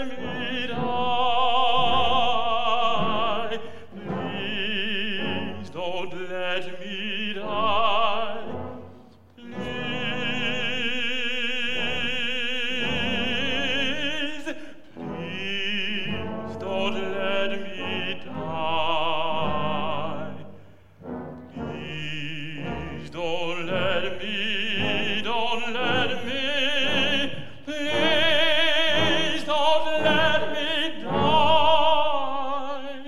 me die. Please don't let me die. Please, please don't let me die. Please don't let me, don't let me, please don't let me die.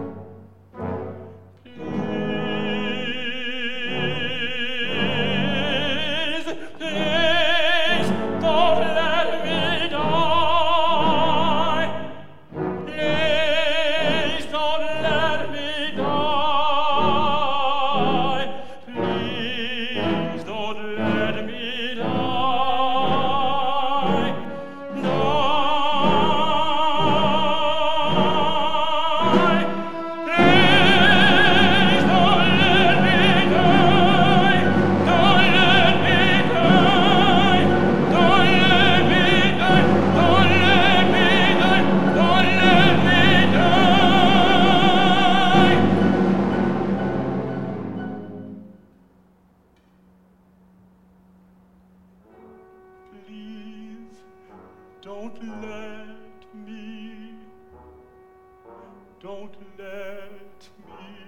Please, please don't let me die. Please don't let me die. Please don't let me die. Die. Please don't let me die. Don't let me die. Don't let me die. Don't let me die. Don't let me die. Please don't let me, don't let me